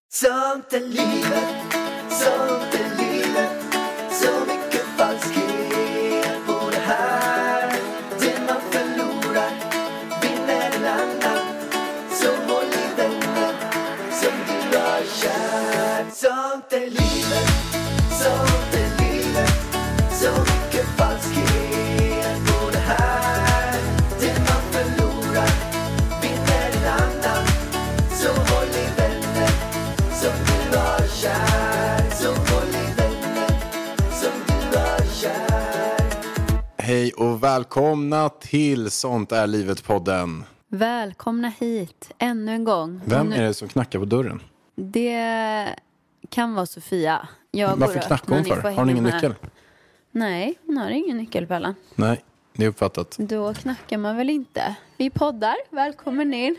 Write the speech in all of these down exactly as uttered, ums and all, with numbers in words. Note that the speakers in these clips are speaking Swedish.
Sånt är livet, sånt är livet. Så mycket falskhet på det här. Det man förlorar vinner en annan. Så håll i vänner som du har kär. Sånt är livet, sånt är livet. Så mycket falskhet på det här. Det man förlorar vinner en annan. Så håll i vänner som du har kär. Så håll i vänner som du har kär. Hej och välkomna till Sånt är livet-podden. Välkomna hit ännu en gång. Vem nu, är det som knackar på dörren? Det kan vara Sofia. Jag Varför går upp knackar hon när ni för? får Har hon hänga ingen med. nyckel? Nej, hon har ingen nyckel, Pellan. Nej, det är uppfattat. Då knackar man väl inte. Vi poddar. Välkommen in.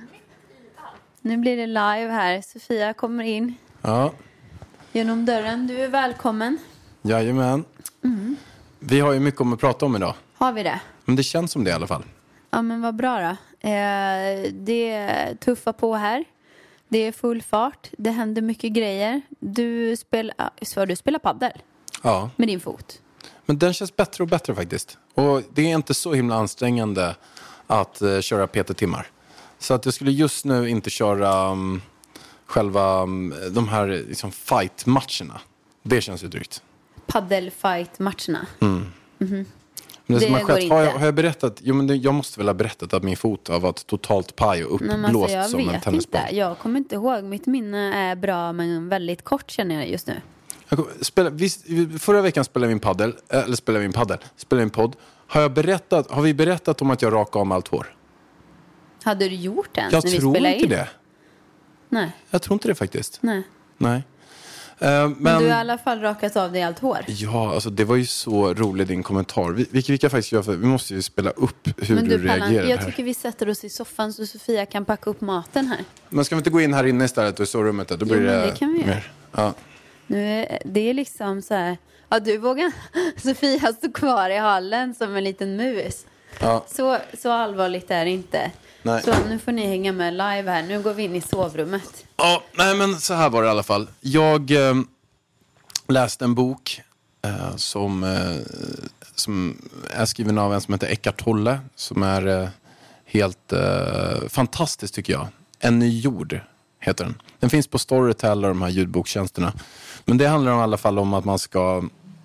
Nu blir det live här. Sofia kommer in Ja, genom dörren. Du är välkommen. jajamän. Mm. Vi har ju mycket om att prata om idag. Har vi det? Men det känns som det i alla fall. Ja, men vad bra då. Eh, det är tuffa på här. Det är full fart. Det händer mycket grejer. Du spelar, så du spelar paddel Ja, med din fot. men den känns bättre och bättre faktiskt. Och det är inte så himla ansträngande att uh, köra P T-timmar. Så att jag skulle just nu inte köra um, själva um, de här liksom, fight-matcherna. Det känns ju drygt. Paddelfight-matcherna. Mm. Mhm. Men det, Det som har går skett, har jag, inte. har jag berättat, jo men det, jag måste väl ha berättat att min fot har varit totalt paj och Nej, men uppblåst alltså, som jag en vet tennisboll. inte. Jag kommer inte ihåg. Mitt minne är bra men väldigt kort, känner jag just nu. Jag kom- spela, visst, förra veckan spelade vi en paddel, eller spelade vi en paddel, spelade vi en podd. Har jag berättat, har vi berättat om att jag rakade om allt hår? Hade du gjort det ens Jag när vi tror spelade inte in? det. Nej, Jag tror inte det faktiskt. nej. Nej. Eh, men, Men du har i alla fall rakat av dig allt hår. ja, alltså det var ju så rolig din kommentar. Vi, vi, vi kan faktiskt göra, för vi måste ju spela upp hur Men du, du, Pallan, reagerar jag här. tycker vi sätter oss i soffan så Sofia kan packa upp maten här. Men ska vi inte gå in här inne istället och i sovrummet? Då blir Jo, men det, det kan vi göra. mer. Ja. Nu är, det är liksom så här. Ja, du vågar. Sofia står kvar i hallen som en liten mus. Ja. Så, så allvarligt är det inte. Nej. Så nu får ni hänga med live här. Nu går vi in i sovrummet. Ja, nej men så här var det i alla fall. Jag eh, läste en bok eh, som, eh, som är skriven av en som heter Eckhart Tolle. Som är eh, helt eh, fantastisk tycker jag. En ny jord heter den. Den finns på Storytel och de här ljudboktjänsterna. Men det handlar i alla fall om att man ska...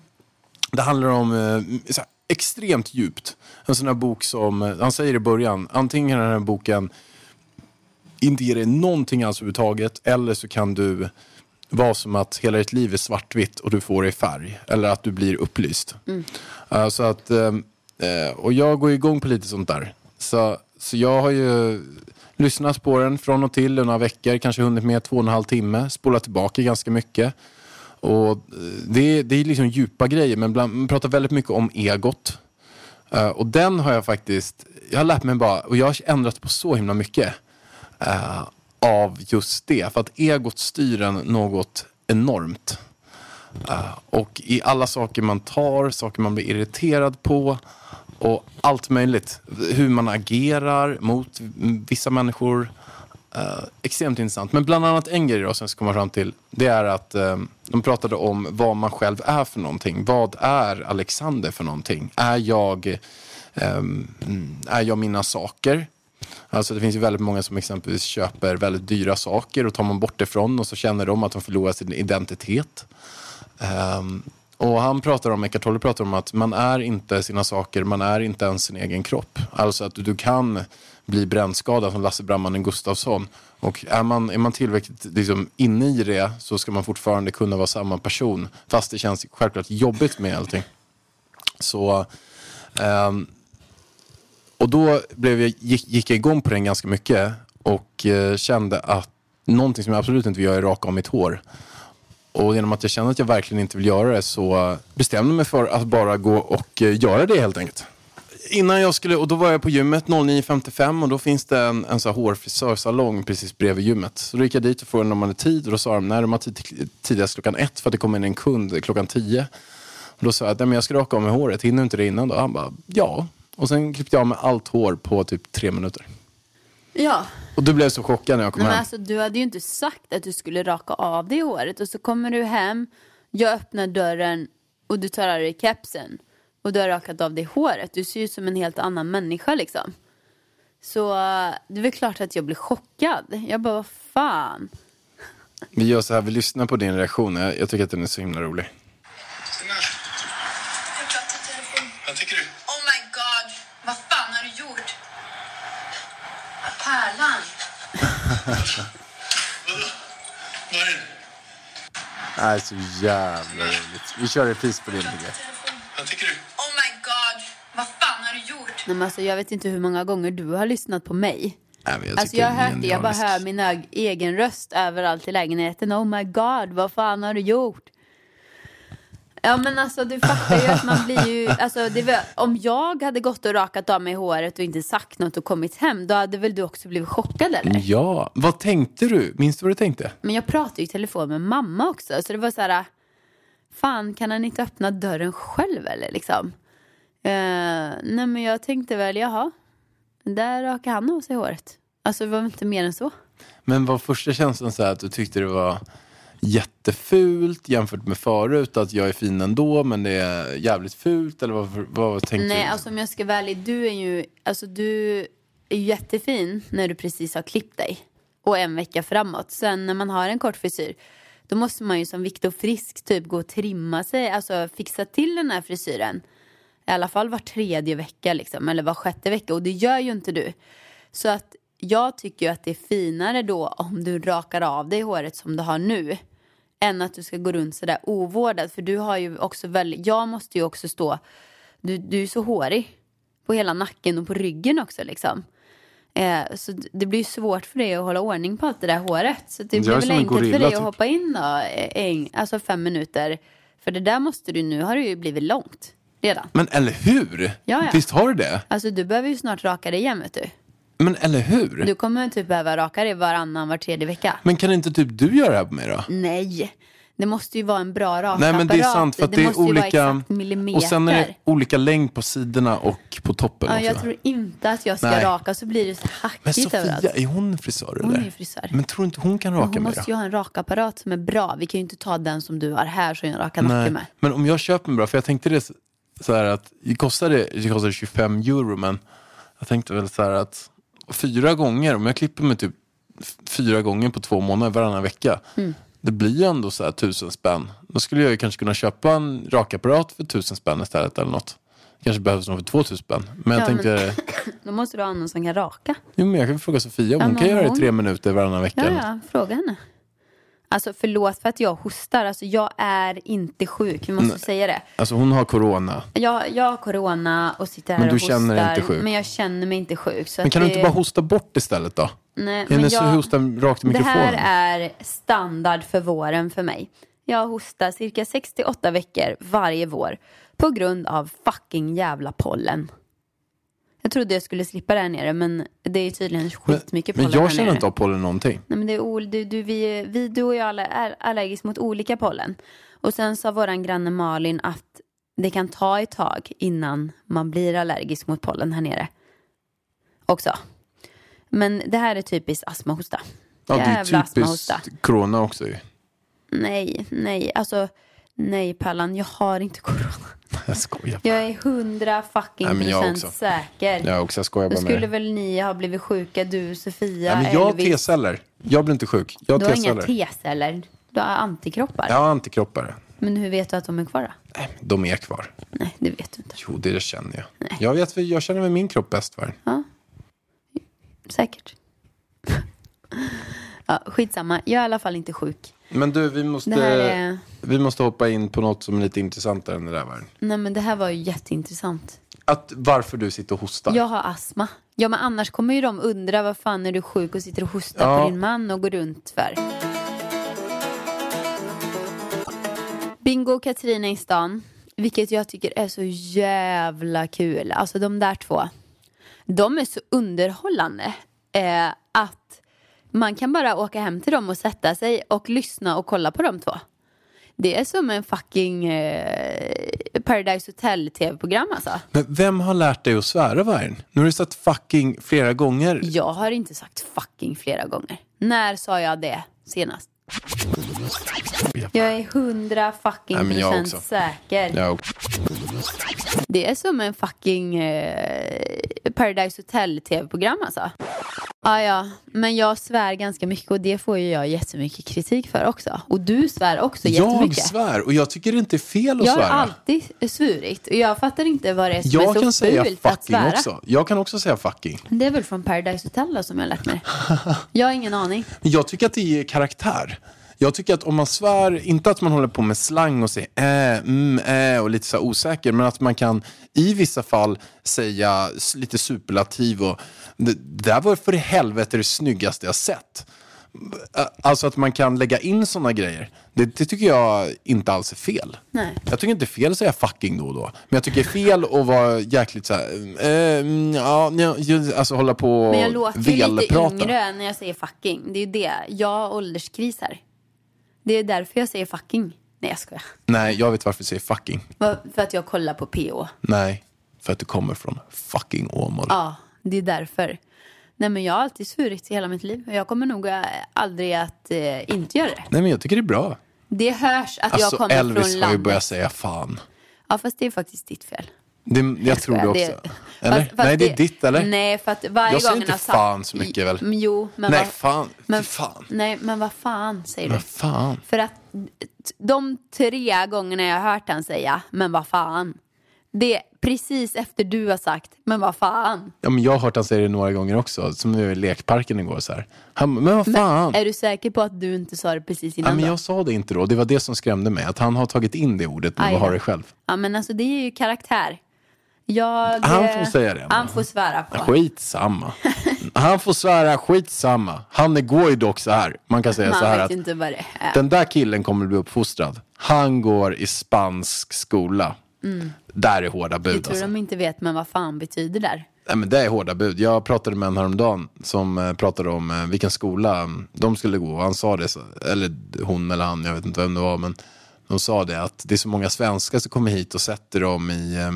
Det handlar om eh, så här, extremt djupt. En sån här bok som, eh, han säger i början, antingen är den här boken inte ger dig någonting alls överhuvudtaget, eller så kan du vara som att hela ditt liv är svartvitt och du får det i färg, eller att du blir upplyst. Mm. Uh, så att, uh, och jag går igång på lite sånt där. Så, så jag har ju lyssnat på den från och till några veckor, kanske hunnit med två och en halv timme, spolat tillbaka ganska mycket. Och det, det är liksom djupa grejer, men bland, man pratar väldigt mycket om egot. Uh, och den har jag faktiskt, jag har lärt mig bara, och jag har ändrat på så himla mycket uh, av just det. För att egot styr en något enormt. Uh, och i alla saker man tar, saker man blir irriterad på och allt möjligt. Hur man agerar mot vissa människor. Uh, extremt intressant. Men bland annat en grej då som jag ska komma fram till, det är att uh, de pratade om vad man själv är för någonting. Vad är Alexander för någonting? Är jag, um, är jag mina saker? Alltså det finns ju väldigt många som exempelvis köper väldigt dyra saker och tar man bort ifrån och så känner de att de förlorar sin identitet. Um, och han pratar om, Eckhart Tolle pratar om att man är inte sina saker, man är inte ens sin egen kropp. Alltså att du, du kan bli brännskadad som Lasse Brammanen Gustafsson. Och är man, är man tillräckligt liksom, inne i det så ska man fortfarande kunna vara samma person. Fast det känns självklart jobbigt med allting. Så... Um, och då blev jag, gick, gick jag igång på den ganska mycket och eh, kände att någonting som jag absolut inte vill göra är raka om mitt hår. Och genom att jag kände att jag verkligen inte vill göra det så bestämde jag mig för att bara gå och eh, göra det helt enkelt. Innan jag skulle, och då var jag på gymmet nio femtiofem och då finns det en, en så här hårfrisörsalong precis bredvid gymmet. Så då gick jag dit och frågade om de hade tid och då sa de, nej de har tid tidigast klockan ett för att det kommer in en kund klockan tio. Och då sa jag, nej men jag ska raka om med håret, hinner inte det innan då? Han bara, ja. Och sen klippte jag med allt hår på typ tre minuter. Ja. Och du blev så chockad när jag kom Nej, men hem. alltså, du hade ju inte sagt att du skulle raka av dig håret. Och så kommer du hem, jag öppnar dörren och du tar av dig kepsen. Och du har rakat av dig håret. Du ser ju ut som en helt annan människa liksom. Så det är väl klart att jag blir chockad. Jag bara, vad fan. Vi gör så här, vi lyssnar på din reaktion. Jag, jag tycker att den är så himla rolig. Stina, Jag pratar i telefon. vad tycker du? Oh my god, vad fan har du gjort? Pärlan. Vadå? Vad är det? Det är så jävla roligt. Vi kör repris på din tycker. Vad tycker du? Oh my god, vad fan har du gjort? Nej, men alltså, jag vet inte hur många gånger du har lyssnat på mig. Nej, men jag Alltså tycker jag har det är hört det, jag bara genialiskt. hör min eg- egen röst överallt i lägenheten. Oh my god, vad fan har du gjort? Ja men alltså du fattar ju att man blir ju, alltså det var, om jag hade gått och rakat av mig håret och inte sagt något och kommit hem, då hade väl du också blivit chockad eller? Ja, vad tänkte du? Minns du vad du tänkte? Men jag pratade ju i telefon med mamma också, så det var så här, fan kan han inte öppna dörren själv eller liksom? Uh, nej men jag tänkte väl, jaha, där rakade han av sig håret. Alltså det var inte mer än så. Men var första känslan så här att du tyckte det var jättefult jämfört med förut, att jag är fin ändå men det är jävligt fult, eller vad, vad tänkte Nej, du? alltså om jag ska vara ärlig, du är ju, alltså du är ju jättefin när du precis har klippt dig. Och en vecka framåt. Sen när man har en kort frisyr, då måste man ju som Viktor Frisk typ gå och trimma sig, alltså fixa till den här frisyren. I alla fall var tredje vecka liksom, eller var sjätte vecka, och det gör ju inte du. Så att jag tycker ju att det är finare då om du rakar av dig håret som du har nu, än att du ska gå runt sådär ovårdad. För du har ju också väldigt, jag måste ju också stå, du, du är så hårig på hela nacken och på ryggen också liksom. Eh, så det blir ju svårt för dig att hålla ordning på allt det där håret. Så det Jag blir är väl som en enkelt gorilla, för dig typ. att hoppa in då, en, alltså fem minuter. För det där måste du, nu har det ju blivit långt redan. Men eller hur? Ja, ja. Visst har du det? Alltså du behöver ju snart raka dig igen, vet du. Men eller hur? Du kommer typ behöva raka dig varannan, var tredje vecka. Men kan inte typ du göra det här på mig då? Nej, det måste ju vara en bra rakapparat. Nej men det är sant, för att det, är måste ju vara olika, exakt millimeter. och sen är det olika längd på sidorna och på toppen Ja, också. jag tror inte att jag ska Nej. raka, så blir det så Men hackigt överallt. Sofia, är hon frisör eller? Hon är ju frisör. Men tror du inte hon kan Men raka hon mig då? måste ju ha en rakapparat som är bra. Vi kan ju inte ta den som du har här som jag rakar nacken Nej, med. men om jag köper en bra, för jag tänkte det så- så här att det kostade, det kostade tjugofem euro, men jag tänkte väl så här att fyra gånger, om jag klipper mig typ f- fyra gånger på två månader varannan vecka, Mm. det blir ju ändå så här tusen spänn. Då skulle jag ju kanske kunna köpa en rakapparat för tusen spänn istället eller något. Kanske behövs något för tvåtusen spänn. Men jag Ja, tänkte, Då måste du ha någon som kan raka. jo, men jag kan fråga Sofia om Ja, hon kan men göra det i hon- tre minuter varannan vecka. Ja, ja, fråga henne. Alltså förlåt för att jag hostar. Alltså jag är inte sjuk, vi måste Nej. säga det. Alltså hon har corona. Jag, jag har corona och sitter här Men du och hostar. känner dig inte sjuk? Men jag känner mig inte sjuk. Så Men att kan du det... inte bara hosta bort istället då? Nej, men Hennes jag... hosta rakt i Det mikrofonen. här är standard för våren för mig. Jag hostar cirka sex till åtta veckor varje vår på grund av fucking jävla pollen. Jag trodde jag skulle slippa det här nere, men det är tydligen skitmycket Men pollen jag här känner nere. inte av pollen någonting. Nej, men det är ol- du, du, vi, vi, du och jag alla är allergiska mot olika pollen. Och sen sa våran granne Malin att det kan ta ett tag innan man blir allergisk mot pollen här nere. Också. Men det här är typiskt astmahosta. Ja, det är Jävla astmahosta. typiskt corona också ju. Nej, nej, alltså nej Pallan, jag har inte corona. Jag skojar. Jag är hundra fucking Nej, men jag procent också. säker. Jag också, jag skojar Då bara med skulle det. väl ni ha blivit sjuka, du, Sofia, Nej, men jag har Elvis. T-celler. Jag blir inte sjuk. Jag Du har har inga T-celler. T-celler, du har antikroppar. Jag har antikroppar. Men hur vet du att de är kvar då? Nej, men de är kvar. Nej, det vet du inte. Jo, det känner jag. Nej. Jag vet, jag känner väl min kropp bäst för. Ja, säkert. Ja, skitsamma, jag är i alla fall inte sjuk. Men du, vi Det här måste, är... vi måste hoppa in på något som är lite intressantare än det där. Var. Nej, men det här var ju jätteintressant. Att varför du sitter och hostar. Jag har astma. Ja, men annars kommer ju de undra vad fan är du sjuk och sitter och hostar Ja. på din man och går runt för. Bingo och Katrina i stan, vilket jag tycker är så jävla kul. Alltså de där två, de är så underhållande eh, att man kan bara åka hem till dem och sätta sig och lyssna och kolla på de två. Det är som en fucking eh, Paradise Hotel-tv-program alltså. Men vem har lärt dig att svära, Vargen? Nu har du sagt fucking flera gånger. Jag har inte sagt fucking flera gånger. När sa jag det senast? Jag är hundra fucking Nej, men jag procent också. säker. Ja. Det är som en fucking eh, Paradise Hotel-tv-program alltså. Ah, ja, men jag svär ganska mycket och det får ju jag jättemycket kritik för också. Och du svär också jättemycket. Jag svär och jag tycker det inte är fel att jag svära. Jag har alltid svurit och jag fattar inte vad det är som jag är så kan säga fult att fucking svära. också. Jag kan också säga fucking. Det är väl från Paradise Hotel då, som jag har lärt mig. Jag har ingen aning. Jag tycker att det ger karaktär. Jag tycker att om man svär, inte att man håller på med slang och säger äh, mm, äh, och lite så osäker, men att man kan i vissa fall säga lite superlativ och det, det där var för i helvete det snyggaste jag sett. Alltså att man kan lägga in såna grejer. Det, det tycker jag inte alls är fel. Nej. Jag tycker inte det är fel att säga fucking då och då. Men jag tycker det är fel att vara jäkligt så här, äh, ja, ja, alltså hålla på och Men jag låter ju lite velprata. yngre när jag säger fucking. Det är ju det. Jag har ålderskris här. Det är därför jag säger fucking. Nej, jag skojar. Nej, jag vet varför jag säger fucking. För att jag kollar på P O. Nej, för att du kommer från fucking Åmål. Ja, det är därför. Nej, men jag har alltid svurit i hela mitt liv. Jag kommer nog aldrig att eh, inte göra det. Nej, men jag tycker det är bra. Det hörs att Alltså jag kommer Elvis från har ju landet. börjat säga fan. Ja, fast det är faktiskt ditt fel. Det, jag, jag tror det också. Det, eller? fast, fast Nej, det är ditt, eller? Nej, för att varje jag säger gång inte har fan sagt, så mycket, väl? Men, jo, men Nej, vad, fan. Men, Fy fan. Nej, men vad fan säger du? Vad fan? För att de tre gångerna jag har hört han säga, men vad fan. Det är precis efter du har sagt, men vad fan. Ja, men jag har hört han säga det några gånger också. Som nu i lekparken igår så här. Han, men vad fan? Men är du säker på att du inte sa det precis innan? Ja, men då? jag sa det inte då. Det var det som skrämde mig. Att han har tagit in det ordet nu Aj, och har ja. det själv. Ja, men alltså det är ju karaktär. Jag, Han eh, får säga det. Han får svära på. Skitsamma. Han får svära skitsamma. Han går ju dock så här. Man kan säga Man så här vet att inte vad det är. den där killen kommer bli uppfostrad. Han går i spansk skola. Mm. Där är hårda bud. Jag tror alltså. de inte vet, men vad fan betyder det där? Nej, men det är hårda bud. Jag pratade med en häromdagen som eh, pratade om eh, vilken skola de skulle gå. Och han sa det, så, eller hon eller han, jag vet inte vem det var. Men de sa det att det är så många svenskar som kommer hit och sätter dem i... Eh,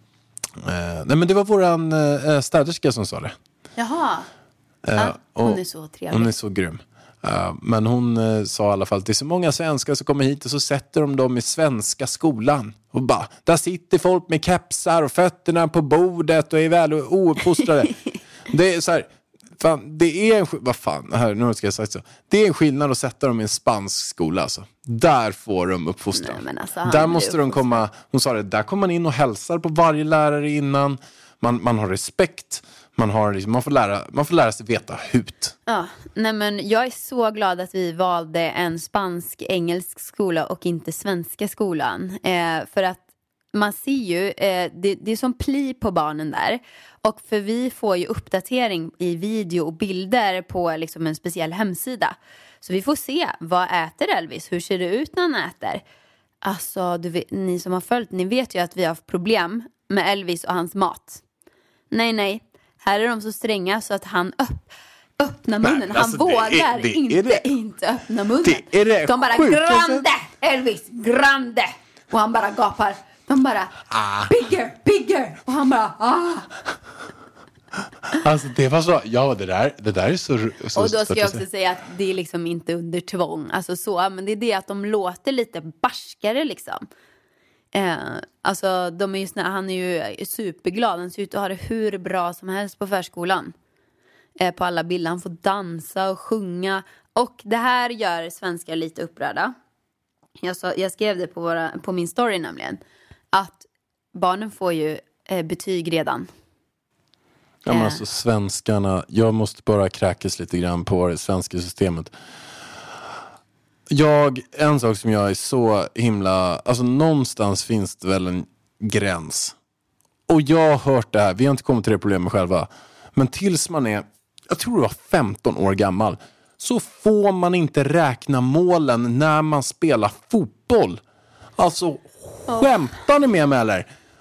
eh, nej, men det var våran eh, städerska som sa det. Jaha. Eh, Ja, hon och- är så trevlig. Hon är så grym. Uh, men hon uh, sa i alla fall att det är så många svenskar som kommer hit och så sätter de dem i svenska skolan. Och bara, där sitter folk med kepsar och fötterna på bordet och är väl ouppfostrade. Det är så här, fan, det är en, sk- vad fan, här, nu ska jag säga så. Det är en skillnad att sätta dem i en spansk skola alltså. Där får de uppfostran. Nej, men alltså, han där blir måste de uppfostrad. komma, hon sa det, där kommer man in och hälsar på varje lärare innan. Man, man har respekt. Man, har, liksom, man, får lära, man får lära sig veta hut. Ja, nej men jag är så glad att vi valde en spansk-engelsk skola och inte svenska skolan. Eh, för att man ser ju, eh, det, det är som pli på barnen där. Och för vi får ju uppdatering i video och bilder på liksom en speciell hemsida. Så vi får se, vad äter Elvis? Hur ser det ut när han äter? Alltså, du vet, ni som har följt, ni vet ju att vi har haft problem med Elvis och hans mat. Nej, nej. Här är de så stränga så att han upp, öppnar munnen. Nej, Han alltså, det vågar är- det är inte, det- inte öppna munnen. det är det de bara, sjukaste. grande, Elvis, grande. Och han bara gapar. De bara, Ah. bigger, bigger. Och han bara, ah. Alltså det var så, ja det där, det där är så, så Och då ska stört jag att också säga. säga att det är liksom inte under tvång. Alltså så, men det är det att de låter lite barskare liksom. Eh, alltså de är ju snä, han är ju superglad. Han ser ut att ha det hur bra som helst på förskolan. Eh, på alla bilder. Han får dansa och sjunga. Och det här gör svenskar lite upprörda. Jag, sa, jag skrev det på, våra, på min story nämligen. Att barnen får ju eh, betyg redan. Ja, men Eh. alltså svenskarna, jag måste bara kräkas lite grann på det svenska systemet. Jag, en sak som jag är så himla, alltså någonstans finns det väl en gräns. Och jag har hört det här, vi har inte kommit till det problemet själva. Men tills man är, jag tror det var femton år gammal, så får man inte räkna målen när man spelar fotboll. Alltså, skämtar ni med mig eller?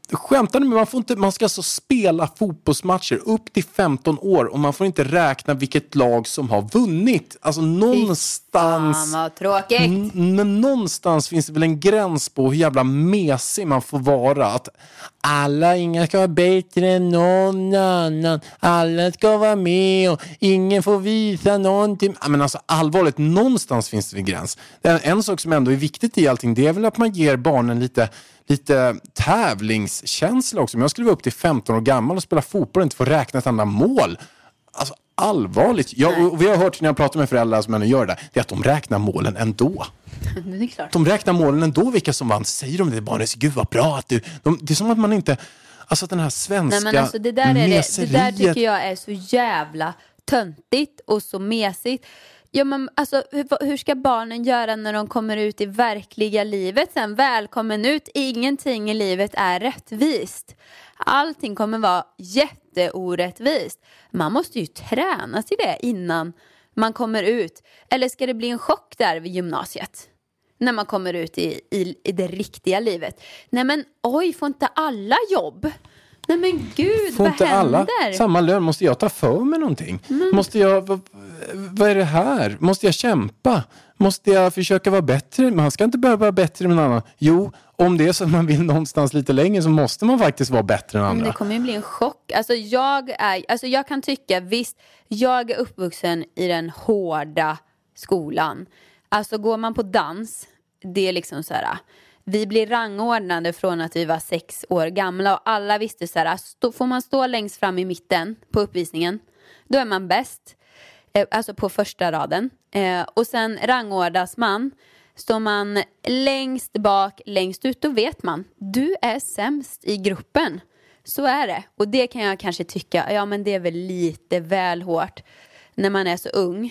Skämtar ni, men man får inte, man ska alltså spela fotbollsmatcher upp till femton år och man får inte räkna vilket lag som har vunnit. Alltså någonstans... Fan vad tråkigt. N- men någonstans finns det väl en gräns på hur jävla mesig man får vara. Att alla, inga ska vara bättre än någon annan. Alla ska vara med och ingen får visa någonting. Men alltså allvarligt, någonstans finns det en gräns. Det är en sak som ändå är viktigt i allting, det är väl att man ger barnen lite... lite tävlingskänsla också. Men jag skulle vara upp till femton år gammal och spela fotboll och inte få räkna ett enda mål. Alltså allvarligt. Jag, och vi har hört när jag pratar med föräldrar som ändå gör det, det är att de räknar målen ändå. Det är klart. De räknar målen ändå, vilka som vann. Säger de det barnet, gud vad bra att du... De, det är som att man inte... Alltså den här svenska Nej, men alltså, det, där är det, meseriet. det där tycker jag är så jävla töntigt och så mesigt. Ja, men alltså, hur, hur ska barnen göra när de kommer ut i verkliga livet sen? Välkommen ut, ingenting i livet är rättvist. Allting kommer vara jätteorättvist. Man måste ju träna till det innan man kommer ut. Eller ska det bli en chock där vid gymnasiet? När man kommer ut i, i, i det riktiga livet. Nej men oj, får inte alla jobb? Nej men gud, får vad inte händer? Alla samma lön? Måste jag ta för mig någonting? Mm. Måste jag, vad, vad är det här? Måste jag kämpa? Måste jag försöka vara bättre? Man ska inte behöva vara bättre än någon annan. Jo, om det är så att man vill någonstans lite längre så måste man faktiskt vara bättre än andra. Men det kommer ju bli en chock. Alltså jag, är, alltså jag kan tycka, visst, jag är uppvuxen i den hårda skolan. Alltså går man på dans, det är liksom så här... Vi blir rangordnade från att vi var sex år gamla och alla visste så här, stå, får man stå längst fram i mitten på uppvisningen, då är man bäst, eh, alltså på första raden. Eh, och sen rangordas man, står man längst bak, längst ut, då vet man, du är sämst i gruppen. Så är det. Och det kan jag kanske tycka, ja men det är väl lite väl hårt när man är så ung.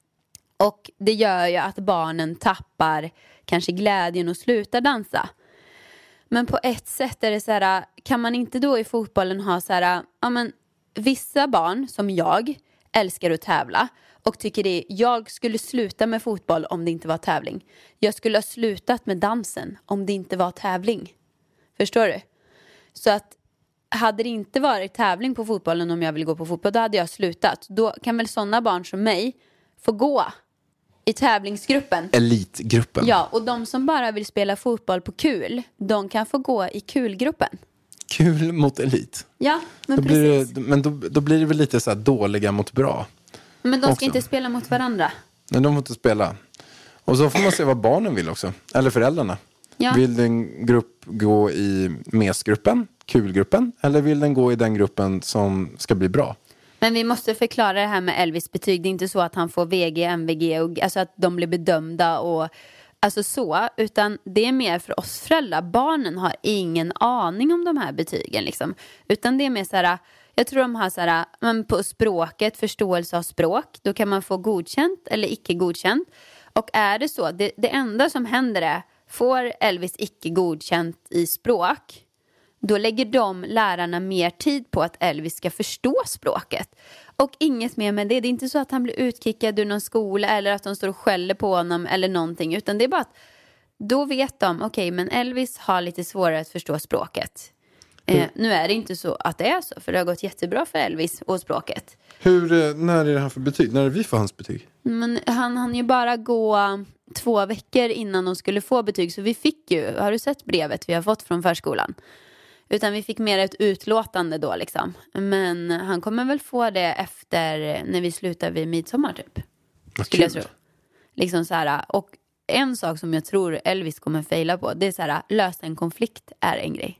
Och det gör ju att barnen tappar kanske glädjen och slutar dansa. Men på ett sätt är det så här, kan man inte då i fotbollen ha så här, ja men vissa barn som jag älskar att tävla och tycker det, jag skulle sluta med fotboll om det inte var tävling. Jag skulle ha slutat med dansen om det inte var tävling. Förstår du? Så att hade det inte varit tävling på fotbollen om jag vill gå på fotboll, då hade jag slutat. Då kan väl sådana barn som mig få gå i tävlingsgruppen. Elitgruppen. Ja, och de som bara vill spela fotboll på kul, de kan få gå i kulgruppen. Kul mot elit. Ja, men då precis. Blir det, men då, då blir det väl lite så här dåliga mot bra. Men de ska också. Inte spela mot varandra. Nej, de får inte spela. Och så får man se vad barnen vill också. Eller föräldrarna. Ja. Vill en grupp gå i mesgruppen, kulgruppen? Eller vill den gå i den gruppen som ska bli bra? Men vi måste förklara det här med Elvis betyg. Det är inte så att han får V G, M V G och alltså att de blir bedömda och alltså så, utan det är mer för oss föräldrar. Barnen har ingen aning om de här betygen liksom. Utan det är mer så här, jag tror de har så här, men på språket, förståelse av språk, då kan man få godkänt eller icke godkänt. Och är det så, det, det enda som händer är, får Elvis icke godkänt i språk, då lägger de lärarna mer tid på att Elvis ska förstå språket. Och inget mer med det. Det är inte så att han blir utkickad ur någon skola eller att de står och skäller på honom eller någonting. Utan det är bara att då vet de, okej, okay, men Elvis har lite svårare att förstå språket. Eh, nu är det inte så att det är så, för det har gått jättebra för Elvis och språket. Hur, när är det han för betyg? När är vi får hans betyg? Men han hann ju bara gå två veckor innan de skulle få betyg. Så vi fick ju, har du sett brevet vi har fått från förskolan? Utan vi fick mer ett utlåtande då liksom. Men han kommer väl få det efter när vi slutar vid midsommar typ. Vad skulle kul. Jag tro. Liksom så här, och en sak som jag tror Elvis kommer fejla på, det är så här, lösa en konflikt är en grej.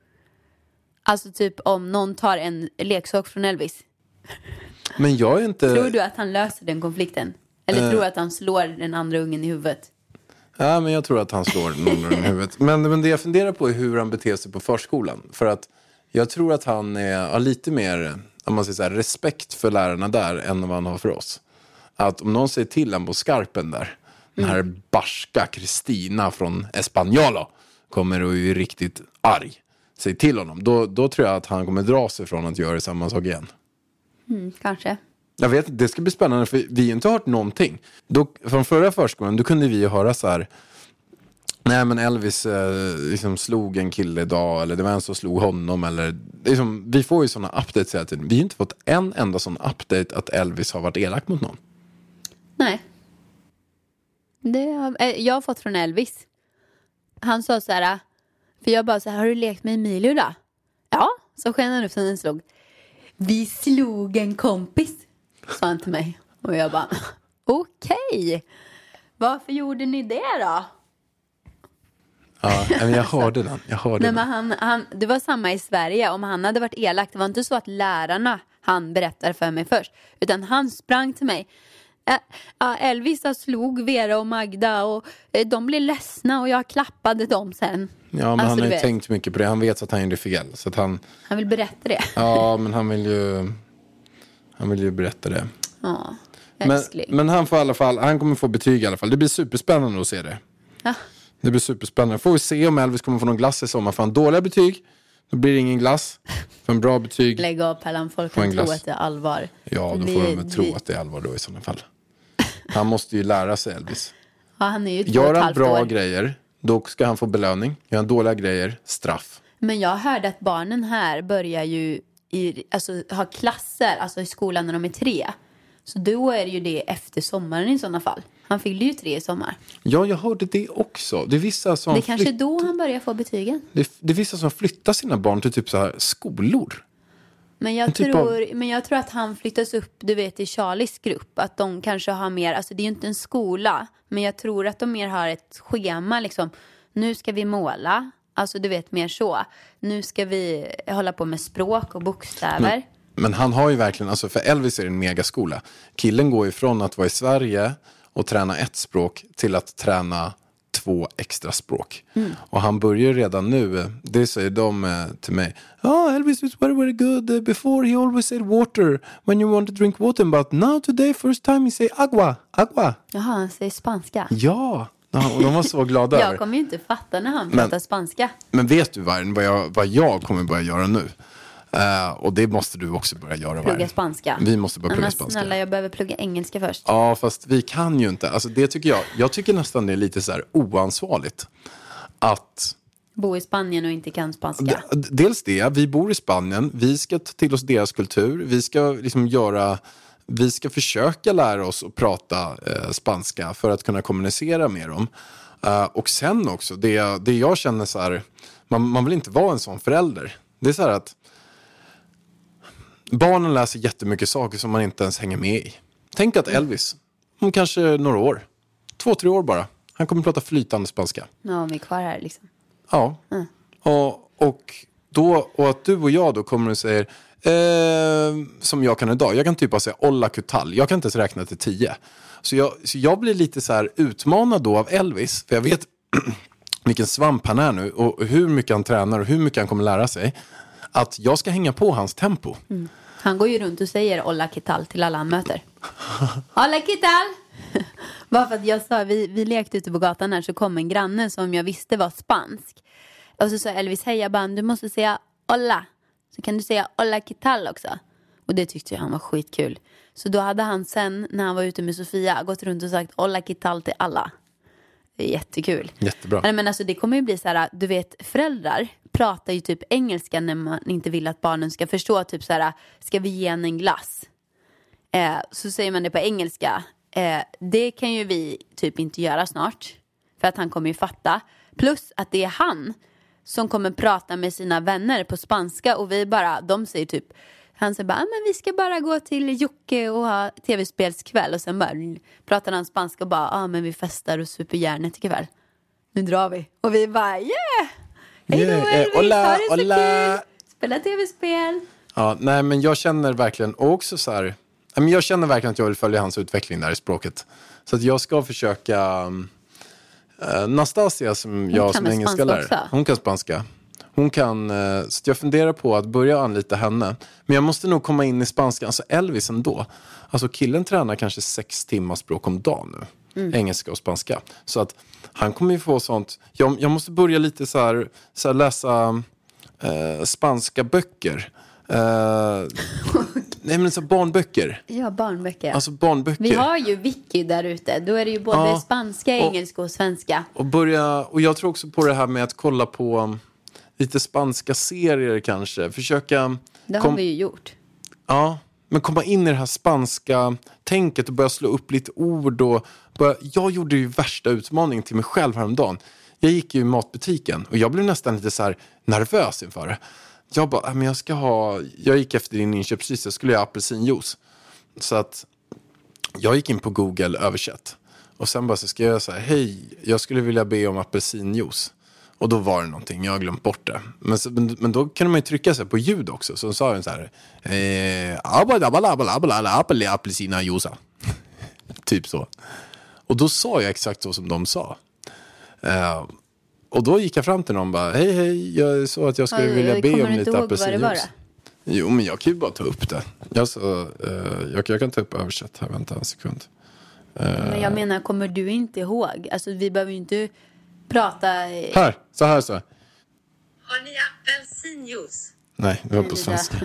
Alltså typ om någon tar en leksak från Elvis. Men jag är inte... Tror du att han löser den konflikten? Eller uh... tror du att han slår den andra ungen i huvudet? Ja, men jag tror att han slår någon i huvudet. Men, men det jag funderar på är hur han beter sig på förskolan. För att jag tror att han är, har lite mer, om man säger så här, respekt för lärarna där än vad han har för oss. Att om någon säger till honom på skarpen där, den här mm. barska Kristina från Espanyolo kommer och är riktigt arg, säger till honom. Då, då tror jag att han kommer dra sig från att göra samma sak igen. Mm, kanske. Jag vet, det ska bli spännande för vi har inte hört någonting. Då, från förra förskolan, då kunde vi ju höra så här, Nej, men Elvis eh, liksom slog en kille idag, eller det var en som slog honom, eller liksom, vi får ju sådana updates hela tiden. Vi har inte fått en enda sån update att Elvis har varit elak mot någon. Nej. Det har, eh, jag har fått från Elvis. Han sa så här, för jag bara så här, har du lekt med Emilio då? Ja, så sken han upp som en slog. Vi slog en kompis, sa han till mig. Och jag bara, okej. Okay. Varför gjorde ni det då? Ja, men jag hörde den. Jag hörde Nej, den. men han, han, det var samma i Sverige. Om han hade varit elak, det var inte så att lärarna han berättade för mig först. Utan han sprang till mig. Ä- Elvis slog Vera och Magda och de blev ledsna och jag klappade dem sen. Ja, men alltså, han har ju vet. tänkt mycket på det. Han vet att han gjorde fel. Så att han, han vill berätta det. ja, men han vill ju han vill ju berätta det. Ja, men, älskling. men han får i alla fall, han kommer få betyg i alla fall. Det blir superspännande att se det. Ja. Det blir superspännande. Får vi se om Elvis kommer få någon glass i sommar. För han dåliga betyg, då blir det ingen glass. För en bra betyg. Lägg av Pellan, folk Få en kan tro glass. att det är allvar. Ja, då Vi- får de väl tro vi- att det är allvar då i sådana fall. Han måste ju lära sig, Elvis. Ja, han är ju två och Gör ett han halvt bra år. grejer, då ska han få belöning. Gör han dåliga grejer, straff. Men jag hörde att barnen här börjar ju i, alltså, ha klasser, alltså i skolan när de är tre. Så då är det ju det efter sommaren i sådana fall. Han fyllde ju tre i sommar. Ja, jag hörde det också. Det är vissa som Det är kanske flytt... då han börjar få betygen. det, det är vissa som flyttar sina barn till typ så här skolor. Men jag, En typ tror, men jag tror att han flyttas upp, du vet, i Charlies grupp. Att de kanske har mer, alltså det är ju inte en skola. Men jag tror att de mer har ett schema liksom. Nu ska vi måla. Alltså du vet, mer så. Nu ska vi hålla på med språk och bokstäver. Men, men han har ju verkligen, alltså för Elvis är det en megaskola. Killen går ifrån att vara i Sverige och träna ett språk till att träna två extra språk. Mm. Och han börjar redan nu, det säger de eh, till mig. Oh, Elvis was very, very good. Uh, before he always said water when you want to drink water. But now today first time he say agua, agua. Jaha, han säger spanska. Ja, och de var så glada över. Jag kommer ju inte fatta när han Men- pratar spanska. Men vet du Vargen, vad jag, vad jag kommer börja göra nu? Uh, och det måste du också börja göra, Plugga Vargen. spanska. Vi måste börja plugga Men spanska. snälla, jag behöver plugga engelska först. Ja, fast vi kan ju inte. Alltså det tycker jag. Jag tycker nästan det är lite så här oansvarigt. Att Bo i Spanien och inte kan spanska. d- dels det, vi bor i Spanien. Vi ska ta till oss deras kultur. Vi ska liksom göra, vi ska försöka lära oss att prata eh, spanska för att kunna kommunicera med dem. Uh, och sen också, det, det jag känner så här, man, man vill inte vara en sån förälder. Det är så här att barnen läser jättemycket saker som man inte ens hänger med i. Tänk att Elvis, om kanske några år, två, tre år bara, han kommer prata flytande spanska. Ja, vi är kvar här liksom. Ja. Mm. Och, och, då, och att du och jag då kommer och säger, eh, som jag kan idag, jag kan typ bara säga olla kutal, jag kan inte ens räkna till tio. Så jag, så jag blir lite så här utmanad då av Elvis, för jag vet vilken svamp han är nu och hur mycket han tränar och hur mycket han kommer lära sig, att jag ska hänga på hans tempo. Mm. Han går ju runt och säger Hola ¿qué tal till alla han möter. Hola ¿qué tal? Bara för att jag sa, vi, vi lekte ute på gatan här, så kom en granne som jag visste var spansk. Och så sa Elvis, hej, jag bara, du måste säga hola. Så kan du säga hola ¿qué tal också. Och det tyckte jag han var skitkul. Så då hade han sen, när han var ute med Sofia, gått runt och sagt hola ¿qué tal till alla. Det är jättekul. Jättebra. Nej, men alltså det kommer ju bli så här, du vet, föräldrar pratar ju typ engelska när man inte vill att barnen ska förstå, typ så här, ska vi ge en en glass? Eh, så säger man det på engelska. Eh, det kan ju vi typ inte göra snart, för att han kommer ju fatta. Plus att det är han som kommer prata med sina vänner på spanska, och vi bara, de säger typ, han säger bara, ah, men vi ska bara gå till Jocke och ha tv-spelskväll. Och sen bara pratar han spanska och bara, ja ah, men vi festar och super järnet ikväll. Nu drar vi. Och vi bara, yeah! Hej då Yeah, eh, Elvis, hola, ha det så hola. kul! Spela tv-spel. Ja, nej, men jag känner verkligen, och också så här, nej, men jag känner verkligen att jag vill följa hans utveckling där i språket. Så att jag ska försöka, uh, Nastasia som jag kan som väl engelska spanska lärare, också? hon kan spanska. Hon kan, uh, så att jag funderar på att börja anlita henne. Men jag måste nog komma in i spanska, alltså Elvis ändå. Alltså killen tränar kanske sex timmar språk om dagen nu. Mm. Engelska och spanska. Så att han kommer ju få sånt, jag, jag måste börja lite så här, så här läsa uh, spanska böcker. Uh, nej men så barnböcker. Ja, barnböcker. Alltså barnböcker. Vi har ju Wiki där ute. Då är det ju både ja, spanska, och, engelska och svenska. Och, börja, och jag tror också på det här med att kolla på um, lite spanska serier kanske. Försöka... Det har kom, vi ju gjort. Ja, men komma in i det här spanska tänket och börja slå upp lite ord. Och börja, jag gjorde ju värsta utmaningen till mig själv häromdagen. Jag gick ju i matbutiken och jag blev nästan lite så här nervös inför det. Jag bara, men jag ska ha... Jag gick efter din inköpslista, jag skulle ha apelsinjuice. Så att jag gick in på Google översätt. Och sen bara så skrev jag så här, hej, jag skulle vilja be om apelsinjuice. Och då var det någonting, jag har glömt bort det. Men, så, men, men då kunde man ju trycka sig på ljud också. Så sa den så här, eh, apelsinjuice. Typ så. Och då sa jag exakt så som de sa. Uh, och då gick jag fram till någon och bara, hej hej, jag sa att jag skulle vilja be om lite apelsinjuice. Jo, men jag kan ju bara ta upp det. Jag, så, uh, jag, jag kan ta upp översätt här, vänta en sekund. Uh, men jag menar, kommer du inte ihåg? Alltså vi behöver ju inte prata... Här, så här så. Har ni apelsinjuice? Nej, det var på svenska.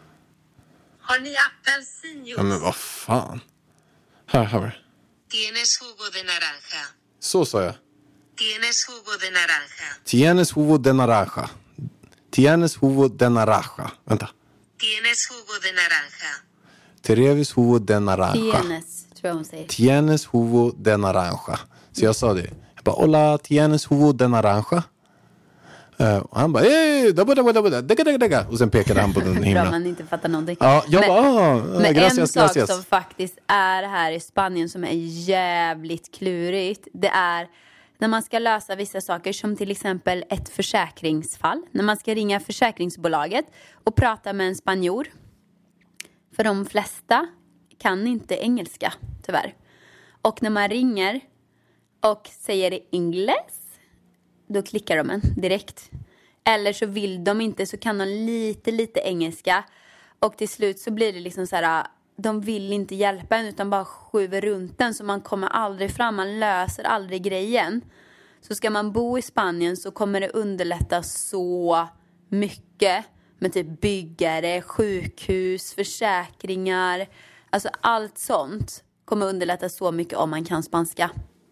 Har ni apelsinjuice? Ja, men vad fan. Här, här. Tienes jugo de naranja. Så sa jag. Tienes jugo de naranja. Tienes jugo de naranja. Tienes jugo de naranja. Vänta. Tienes jugo de naranja. Tienes jugo de naranja. Tienes, tror jag hon säger. Tienes jugo de naranja. Så jag sa det. Jag bara, hola, tienes jugo de naranja. Uh, och han bara, eh, da, da, da, da, da, da, da. Och sen pekade han på den himla. Bra, man inte fattar någonting. Ja, jag men, bara, ah, men gracias, en sak gracias. som faktiskt är här i Spanien som är jävligt klurigt, det är när man ska lösa vissa saker, som till exempel ett försäkringsfall. När man ska ringa försäkringsbolaget och prata med en spanjor. För de flesta kan inte engelska, tyvärr. Och när man ringer och säger ingles, då klickar de en direkt. Eller så vill de inte, så kan de lite, lite engelska. Och till slut så blir det liksom så här, de vill inte hjälpa en utan bara skjuver runt den. Så man kommer aldrig fram, man löser aldrig grejen. Så ska man bo i Spanien så kommer det underlätta så mycket. Med typ byggare, sjukhus, försäkringar. Alltså allt sånt kommer underlätta så mycket om man kan spanska.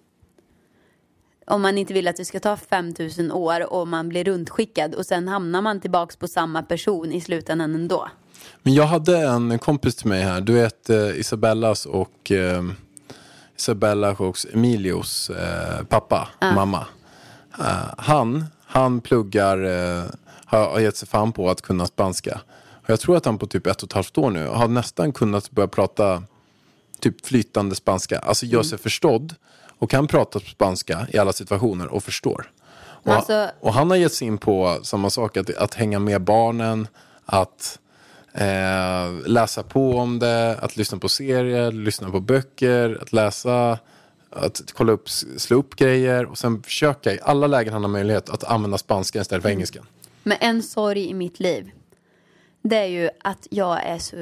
Om man inte vill att det ska ta fem tusen år och man blir rundskickad. Och sen hamnar man tillbaka på samma person i slutändan ändå. Men jag hade en kompis till mig här. Du vet eh, Isabellas och eh, Isabella och Emilios eh, pappa, ah. mamma. Uh, han, han pluggar, eh, har, har gett sig fan på att kunna spanska. Och jag tror att han på typ ett och ett halvt år nu har nästan kunnat börja prata typ flytande spanska. Alltså gör sig mm. förstådd. Och kan prata spanska i alla situationer och förstår. Och, alltså, och han har gett sig in på samma sak. Att, att hänga med barnen. Att eh, läsa på om det. Att lyssna på serier. Lyssna på böcker. Att läsa. Att kolla upp, slå upp grejer. Och sen försöka i alla lägen han har möjlighet att använda spanska istället för engelska. Men en sorg i mitt liv. Det är ju att jag är så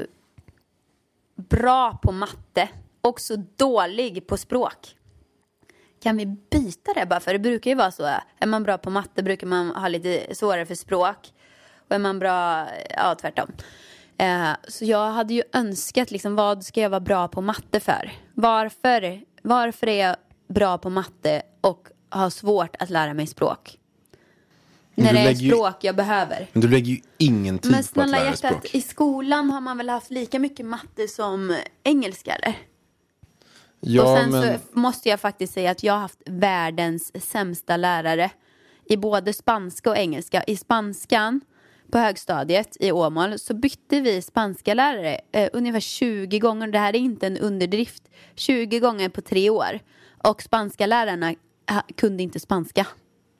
bra på matte. Och så dålig på språk. Kan vi byta det bara? För det brukar ju vara så. Är man bra på matte brukar man ha lite svårare för språk. Och är man bra, ja tvärtom. Eh, så jag hade ju önskat liksom, vad ska jag vara bra på matte för? Varför, varför är jag bra på matte och har svårt att lära mig språk? När det är språk jag behöver. Men du lägger ju ingen tid men på att lära dig språk. I skolan har man väl haft lika mycket matte som engelska, eller? Ja, och sen men... så måste jag faktiskt säga att jag har haft världens sämsta lärare i både spanska och engelska. I spanskan på högstadiet i Åmål så bytte vi spanska lärare eh, ungefär tjugo gånger. Det här är inte en underdrift. tjugo gånger på tre år. Och spanska lärarna ha, kunde inte spanska.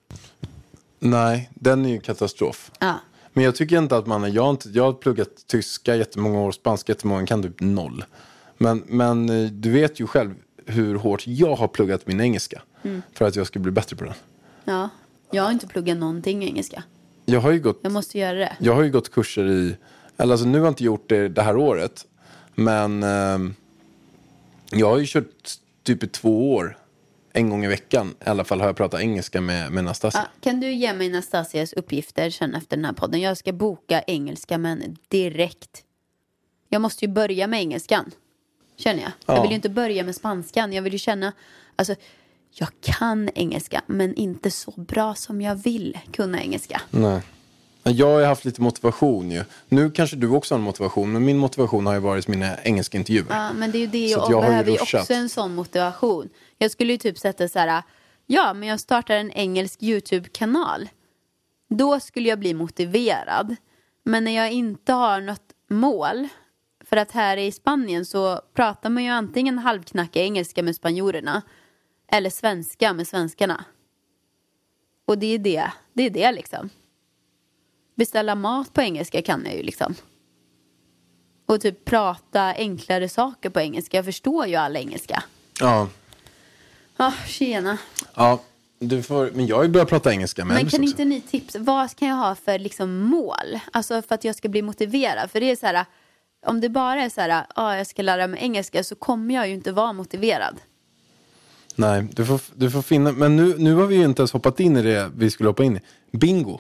Nej, den är ju katastrof. Ja. Men jag tycker inte att man... Jag har, inte, jag har pluggat tyska jättemånga år, spanska jättemånga, kan typ noll. Men, men du vet ju själv hur hårt jag har pluggat min engelska. Mm. För att jag ska bli bättre på den. Ja, jag har inte pluggat någonting i engelska. Jag har ju gått... Jag måste göra det. Jag har ju gått kurser i... Eller alltså nu har jag inte gjort det det här året. Men eh, jag har ju kört typ i två år en gång i veckan i alla fall har jag pratat engelska med, med Nastasia. Ja, kan du ge mig Nastasias uppgifter sen efter den här podden? Jag ska boka engelska men direkt. Jag måste ju börja med engelskan. Känner jag. Ja. Jag vill ju inte börja med spanskan. Jag vill ju känna, alltså jag kan engelska men inte så bra som jag vill kunna engelska. Nej. Jag har haft lite motivation ju. Nu kanske du också har en motivation, men min motivation har ju varit mina engelska intervjuer. Ja, men det är ju det, Så jag, att jag jag har ju behöver ju ruschat. också en sån motivation. Jag skulle ju typ sätta så här, ja men jag startar en engelsk YouTube-kanal. Då skulle jag bli motiverad. Men när jag inte har något mål, för att här i Spanien så pratar man ju antingen halvknacka engelska med spanjorerna eller svenska med svenskarna. Och det är det, det är det liksom. Beställa mat på engelska kan jag ju liksom. Och typ prata enklare saker på engelska. Jag förstår ju all engelska. Ja. Ja, oh, tjena. Ja, du får, men jag har ju börjat prata engelska med Men Elvis kan också. inte ni tipsa, vad kan jag ha för liksom mål? Alltså för att jag ska bli motiverad. För det är så här, om det bara är så här, ja ah, jag ska lära mig engelska, så kommer jag ju inte vara motiverad. Nej, du får, du får finna, men nu, nu har vi ju inte ens hoppat in i det vi skulle hoppa in i. Bingo.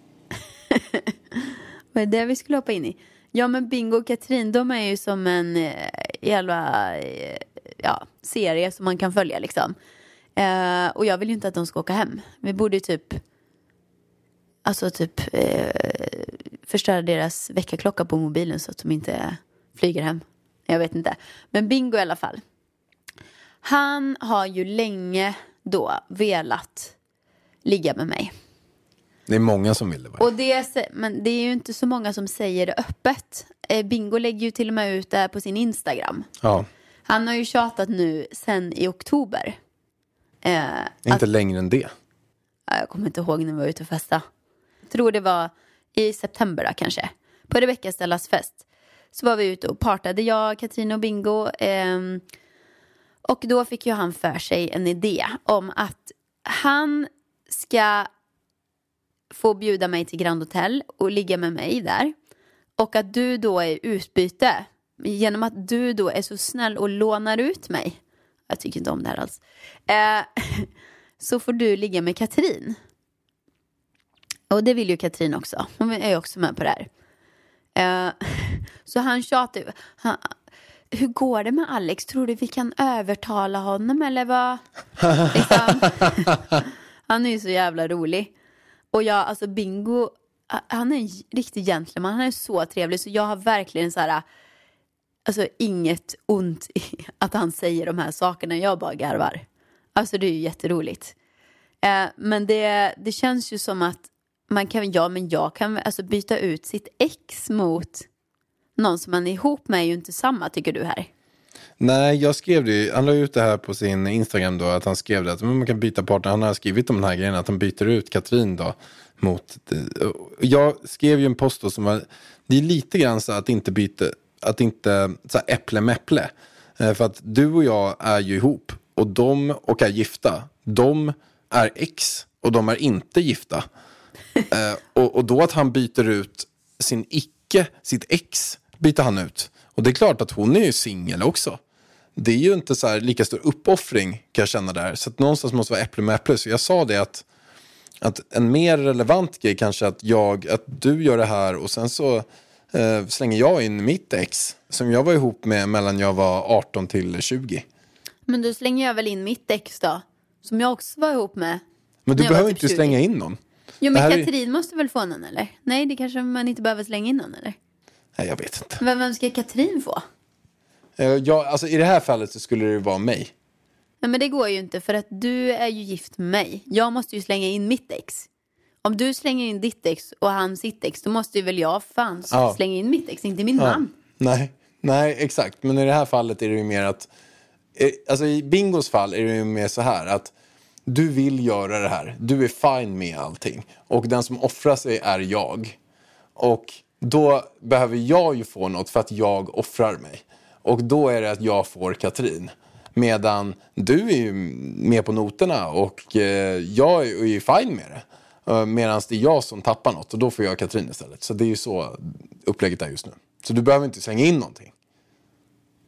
Vad är det vi skulle hoppa in i? Ja, men Bingo och Katrin, de är ju som en eh, jävla eh, ja, serie som man kan följa liksom. Eh, och jag vill ju inte att de ska åka hem. Vi borde ju typ alltså typ eh, förstöra deras väckarklocka på mobilen så att de inte flyger hem. Jag vet inte. Men Bingo i alla fall. Han har ju länge då velat ligga med mig. Det är många som vill det. Va? Och det, men det är ju inte så många som säger det öppet. Eh, Bingo lägger ju till och med ut det här på sin Instagram. Ja. Han har ju tjatat nu sen i oktober. Eh, Inte att, längre än det. ja, jag kommer inte ihåg när vi var ute och festa. Jag tror det var i september då, kanske. På Rebecca Stellas fest. Så var vi ute och partade, jag, Katrin och Bingo. Eh, och då fick ju han för sig en idé om att han ska få bjuda mig till Grand Hotel och ligga med mig där. Och att du då är utbyte. Genom att du då är så snäll och lånar ut mig. Jag tycker inte om det här alls. Eh, så får du ligga med Katrin. Och det vill ju Katrin också. Hon är ju också med på det här. Eh, så han tjatar. Han, hur går det med Alex? Tror du vi kan övertala honom eller vad? Liksom. Han är ju så jävla rolig. Och jag, alltså Bingo, han är en riktig gentleman. Han är så trevlig. Så jag har verkligen så här, alltså inget ont i att han säger de här sakerna. Jag bara garvar. Alltså det är ju jätteroligt. Eh, men det, det känns ju som att man kan, ja men jag kan alltså byta ut sitt ex mot någon som man är ihop med är ju inte samma, tycker du här? Nej, jag skrev det. Han la ut det här på sin Instagram då, att han skrev det att man kan byta partner. Han har skrivit om den här grejen, att han byter ut Katrin då mot... Jag skrev ju en post då som var... Det är lite grann så att inte byta... Att inte... Så här, äpple med äpple. För att du och jag är ju ihop. Och de och är gifta. De är ex. Och de är inte gifta. och, och då att han byter ut sin icke... Sitt ex byter han ut. Och det är klart att hon är ju singel också. Det är ju inte så här lika stor uppoffring kan jag känna där. Så att någonstans måste vara äpple med äpple. Så jag sa det att, att en mer relevant grej kanske att jag, att du gör det här och sen så eh, slänger jag in mitt ex som jag var ihop med mellan jag var arton till tjugo. Men då slänger jag väl in mitt ex då, som jag också var ihop med. Men du när jag behöver var inte typ tjugo. slänga in någon. Jo, Det men här är- Katrin måste väl få någon, eller? Nej, det kanske man inte behöver slänga in någon, eller? Nej, jag vet inte. Vem, vem ska Katrin få? Eh, Jag, alltså, i det här fallet så skulle det vara mig. Nej, men det går ju inte, för att du är ju gift med mig. Jag måste ju slänga in mitt ex. Om du slänger in ditt ex och han sitt ex, då måste ju väl jag fan Ja. slänga in mitt ex, inte min Ja. man. Nej, nej, exakt. Men i det här fallet är det ju mer att... eh, Alltså i Bingos fall är det ju mer så här att du vill göra det här. Du är fine med allting. Och den som offrar sig är jag. Och då behöver jag ju få något för att jag offrar mig. Och då är det att jag får Katrin. Medan du är ju med på noterna och eh, jag är ju fine med det. Uh, Medan det är jag som tappar något och då får jag Katrin istället. Så det är ju så upplägget är just nu. Så du behöver inte slänga in någonting.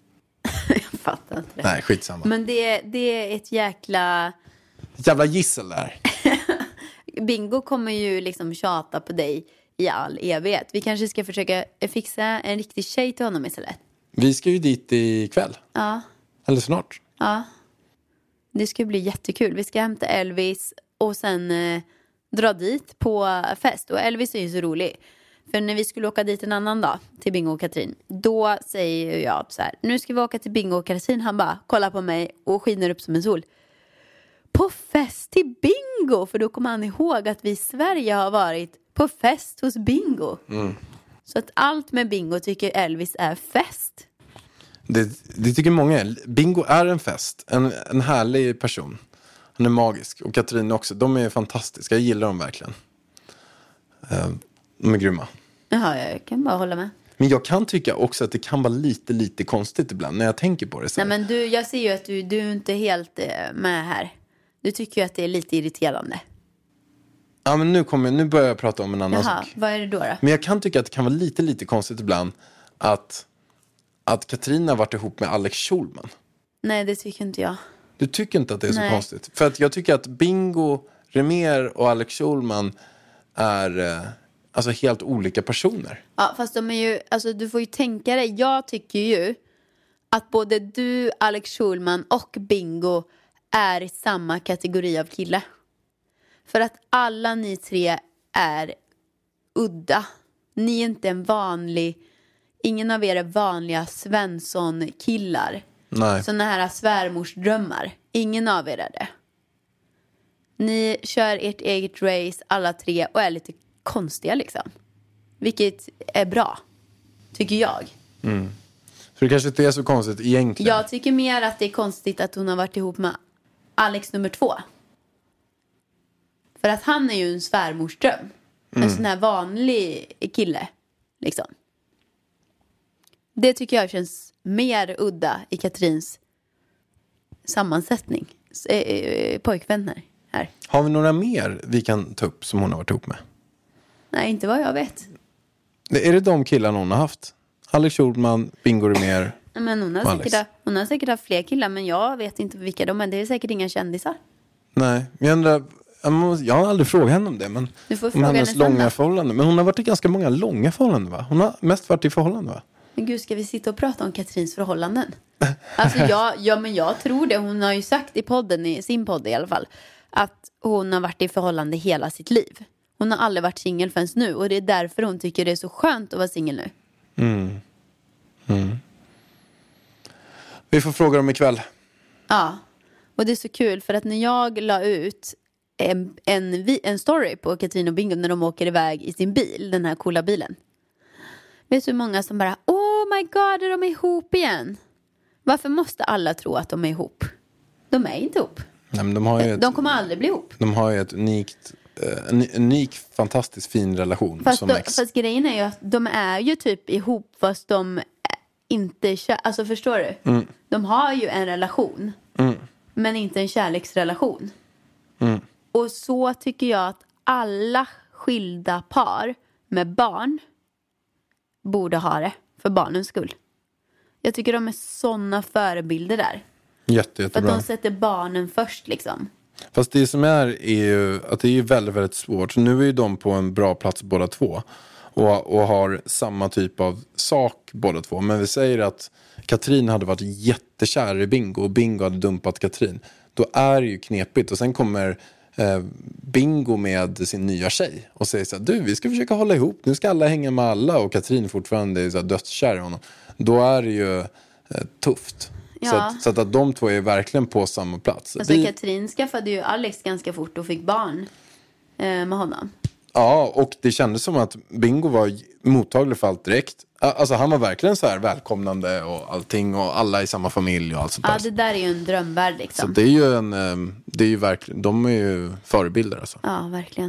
Jag fattar inte det. Nej, skitsamma. Men det, det är ett jäkla... Ett jävla gissel där. Bingo kommer ju liksom tjata på dig i all evighet. Vi kanske ska försöka fixa en riktig tjej till honom istället. Vi ska ju dit ikväll. Ja. Eller snart. Ja. Det ska bli jättekul. Vi ska hämta Elvis och sen eh, dra dit på fest. Och Elvis är ju så rolig. För när vi skulle åka dit en annan dag till Bingo och Katrin, då säger jag så här: nu ska vi åka till Bingo och Katrin. Han bara kollar på mig och skiner upp som en sol. På fest till Bingo! För då kommer han ihåg att vi i Sverige har varit på fest hos Bingo. Mm. Så att allt med Bingo tycker Elvis är fest. Det, det tycker många. Bingo är en fest. En, en härlig person. Han är magisk. Och Katrin också. De är fantastiska. Jag gillar dem verkligen. Uh, de är grymma. Jaha, jag kan bara hålla med. Men jag kan tycka också att det kan vara lite, lite konstigt ibland när jag tänker på det. Så. Nej, men du, jag ser ju att du, du är inte helt eh, med här. Du tycker ju att det är lite irriterande. Ja, men nu, kommer, nu börjar jag prata om en annan Jaha, sak. vad är det då, då? Men jag kan tycka att det kan vara lite, lite konstigt ibland att, att Katrin har varit ihop med Alex Schulman. Nej, det tycker inte jag. Du tycker inte att det är så Nej. konstigt? För att jag tycker att Bingo Rimér och Alex Schulman är eh, alltså helt olika personer. Ja, fast de är ju, alltså du får ju tänka dig, jag tycker ju att både du, Alex Schulman och Bingo är i samma kategori av kille. För att alla ni tre är udda. Ni är inte en vanlig, ingen av er är vanliga Svensson-killar. Nej. Såna här svärmorsdrömmar. Ingen av er är det. Ni kör ert eget race alla tre och är lite konstiga liksom. Vilket är bra, tycker jag. Mm. Så det kanske inte är så konstigt egentligen. Jag tycker mer att det är konstigt att hon har varit ihop med Alex nummer två. För att han är ju en svärmorsdröm. En Mm. sån här vanlig kille. Liksom. Det tycker jag känns mer udda i Katrins sammansättning. S- eh, pojkvänner här. Har vi några mer vi kan ta upp som hon har varit ihop med? Nej, inte vad jag vet. Är det de killarna hon har haft? Alex Schulman, Bingo Rimér. Men hon, har säkert, ha- hon har säkert haft fler killar, men jag vet inte vilka de är. Det är säkert inga kändisar. Nej, jag undrar, jag måste- jag har aldrig frågat henne om det, men Du får om fråga hennes henne sen långa då. förhållanden. Men hon har varit i ganska många långa förhållanden, va? Hon har mest varit i förhållanden, va? Men gud, ska vi sitta och prata om Katrins förhållanden? Alltså jag, ja, men jag tror det. Hon har ju sagt i podden, i sin podd i alla fall, att hon har varit i förhållande hela sitt liv. Hon har aldrig varit singel förrän nu. Och det är därför hon tycker det är så skönt att vara singel nu. Mm. Mm. Vi får fråga dem ikväll. Ja, och det är så kul för att när jag la ut en, en, vi- en story på Katrin och Bingo när de åker iväg i sin bil, den här coola bilen. Vet du hur många som bara, oh my god, är de ihop igen? Varför måste alla tro att de är ihop? De är inte ihop. Nej, men de har ju ett, De kommer aldrig bli ihop. de har ju ett unikt, eh, en unik, fantastiskt fin relation Fast, som de, ex. fast grejen är ju att de är ju typ ihop fast de inte kär, alltså förstår du? Mm. De har ju en relation. Mm. Men inte en kärleksrelation. Mm. Och så tycker jag att alla skilda par med barn borde ha det för barnens skull. Jag tycker de är såna förebilder där. Jätte, För att jättebra. de sätter barnen först liksom. Fast det som är är ju att det är ju väldigt, väldigt svårt. Så nu är ju de på en bra plats båda två. Och, och har samma typ av sak båda två. Men vi säger att Katrin hade varit jättekär i Bingo och Bingo hade dumpat Katrin. Då är det ju knepigt. Och sen kommer eh, Bingo med sin nya tjej och säger så här, du, vi ska försöka hålla ihop. Nu ska alla hänga med alla. Och Katrin fortfarande är så här dödskär i honom. Då är det ju eh, tufft. Ja. Så, att, så att, att de två är verkligen på samma plats. Alltså Vi- Katrin skaffade ju Alex ganska fort och fick barn eh, med honom. Ja, och det kändes som att Bingo var mottaglig för allt direkt. Alltså han var verkligen så här välkomnande och allting och alla i samma familj och allt sånt Ja, där. det där är ju en drömvärld Så liksom. det är ju en, eh, det är ju verkligen, de är ju förebilder alltså. Ja, verkligen.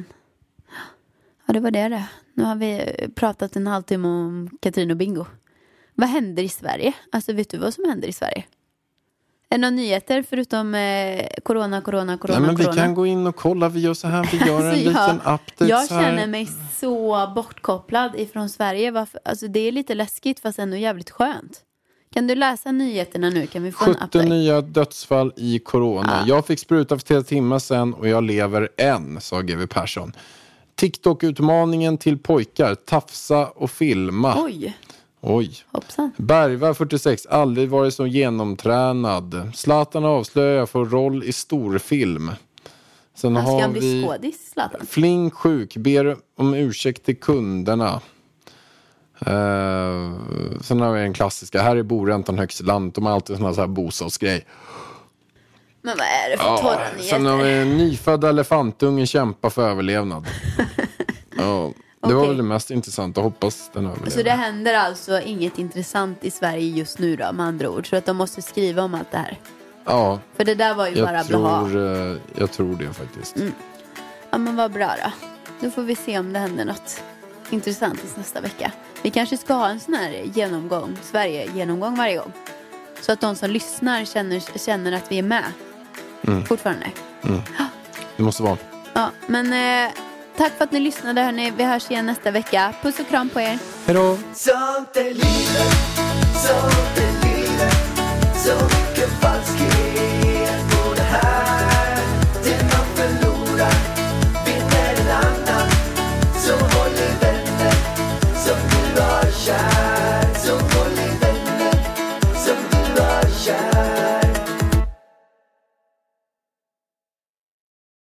Ja, det var det det. Nu har vi pratat en halvtimme om Katrin och Bingo. Vad händer i Sverige? Alltså vet du vad som händer i Sverige? Är det några nyheter förutom eh, corona, corona, corona, Nej, men vi corona? kan gå in och kolla, vi gör så här, vi gör en Alltså, jag- liten update Jag så här. känner mig så bortkopplad ifrån Sverige. Varför? Alltså det är lite läskigt fast ändå jävligt skönt. Kan du läsa nyheterna nu? Kan vi få en sjutton update? nya dödsfall i corona. Ja. Jag fick spruta för tre timmar sedan och jag lever än, sa G V Persson. TikTok-utmaningen till pojkar. Tafsa och filma. Oj, Oj. hoppsan. Bergva fyrtiosex, aldrig varit så genomtränad. Zlatan avslöjar för roll i storfilm. Sen Han ska har han bli vi skådis, Zlatan? Flink sjuk, ber om ursäkt till kunderna. Uh, sen har vi en klassiska. Här är boräntan högst i landet. De har alltid såna så här bostadsgrej. Men vad är det för Ja, torra sen har vi nyheter? en nyfödd elefantungen kämpa för överlevnad. Ja, det var Okej. väl det mest intressanta. Hoppas den överlever. Så det händer alltså inget intressant i Sverige just nu då, med andra ord. Så att de måste skriva om allt det här. Ja, För det där var ju bara jag blaha. tror, eh, jag tror det faktiskt. Mm. Ja, men vad bra då. Då får vi se om det händer något intressant tills nästa vecka. Vi kanske ska ha en sån här genomgång, Sverige-genomgång varje gång. Så att de som lyssnar känner, känner att vi är med. Mm. Fortfarande. Det måste vara. Ja, men eh, tack för att ni lyssnade, hörni. Vi hörs igen nästa vecka. Puss och kram på er. Hej då! Sånt är livet, sånt är livet, så mycket